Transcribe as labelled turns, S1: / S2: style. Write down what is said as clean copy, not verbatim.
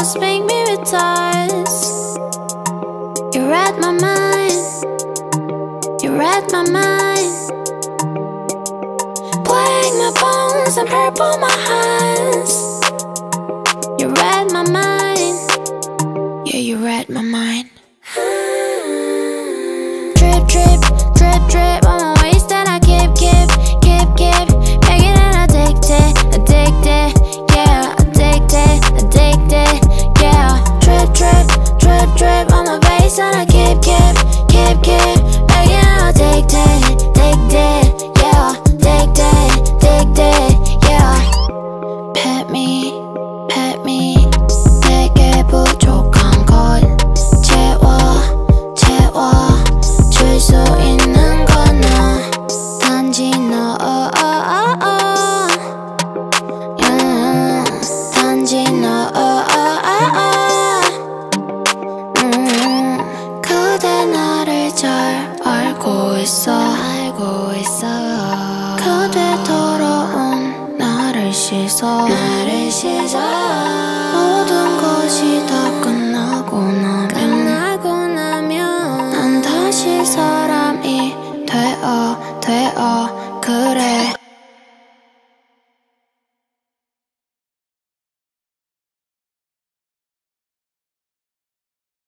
S1: just make me retires. You read my mind, you read my mind. Black my bones and purple my hands. You read my mind, yeah, you read my mind. Drip, drip, drip, drip on my waist and I keep begging and addicted, addicted, yeah, addicted, addicted, yeah. Drip, drip, drip, drip on my face and I keep begging and addicted, addicted, yeah, addicted, addicted, yeah. Pet me, 내게 부족한 걸 채워줄 수 있는 건 나, 단지 너, 단지 너, 그대 나를 잘 알고 있어, 그대 더러운 나를 씻어, 모든 것이 다 끝나고 나면 난 다시 사람이 되어 그래.